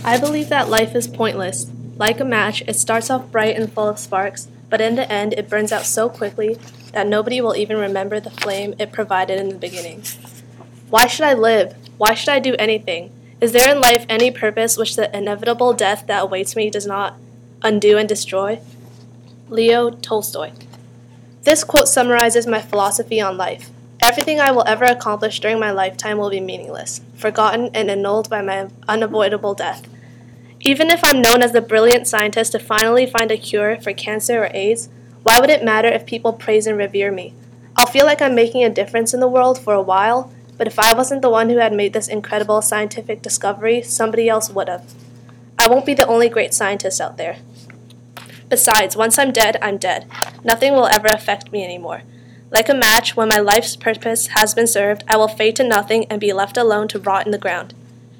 I believe that life is pointless. Like a match, it starts off bright and full of sparks, but in the end it burns out so quickly that nobody will even remember the flame it provided in the beginning. Why should I live? Why should I do anything? Is there in life any purpose which the inevitable death that awaits me does not undo and destroy? Leo Tolstoy. This quote summarizes my philosophy on life. Everything I will ever accomplish during my lifetime will be meaningless, forgotten and annulled by my unavoidable death. Even if I'm known as the brilliant scientist to finally find a cure for cancer or AIDS, why would it matter if people praise and revere me? I'll feel like I'm making a difference in the world for a while, but if I wasn't the one who had made this incredible scientific discovery, somebody else would have. I won't be the only great scientist out there. Besides, once I'm dead, I'm dead. Nothing will ever affect me anymore. Like a match, when my life's purpose has been served, I will fade to nothing and be left alone to rot in the ground.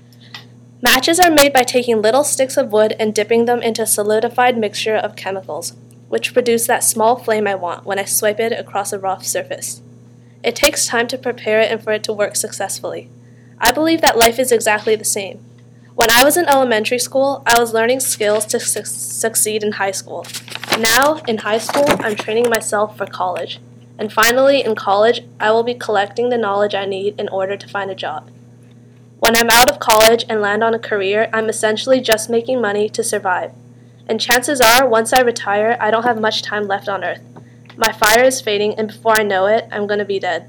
Matches are made by taking little sticks of wood and dipping them into a solidified mixture of chemicals, which produce that small flame I want when I swipe it across a rough surface. It takes time to prepare it and for it to work successfully. I believe that life is exactly the same. When I was in elementary school, I was learning skills to succeed in high school. Now, in high school, I'm training myself for college. And finally, in college, I will be collecting the knowledge I need in order to find a job. When I'm out of college and land on a career, I'm essentially just making money to survive. And chances are, once I retire, I don't have much time left on Earth. My fire is fading, and before I know it, I'm going to be dead.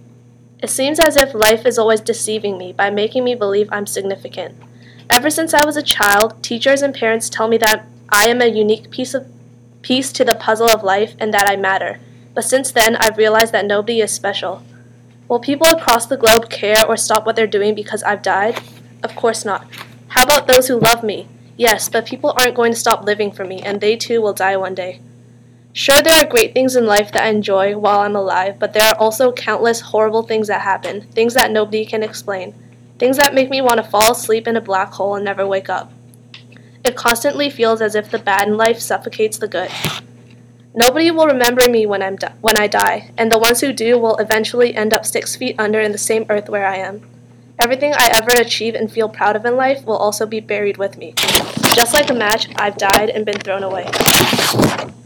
It seems as if life is always deceiving me by making me believe I'm significant. Ever since I was a child, teachers and parents tell me that I am a unique piece to the puzzle of life and that I matter. But since then, I've realized that nobody is special. Will people across the globe care or stop what they're doing because I've died? Of course not. How about those who love me? Yes, but people aren't going to stop living for me, and they too will die one day. Sure, there are great things in life that I enjoy while I'm alive, but there are also countless horrible things that happen, things that nobody can explain, things that make me want to fall asleep in a black hole and never wake up. It constantly feels as if the bad in life suffocates the good. Nobody will remember me when I die, and the ones who do will eventually end up 6 feet under in the same earth where I am. Everything I ever achieve and feel proud of in life will also be buried with me. Just like a match, I've died and been thrown away.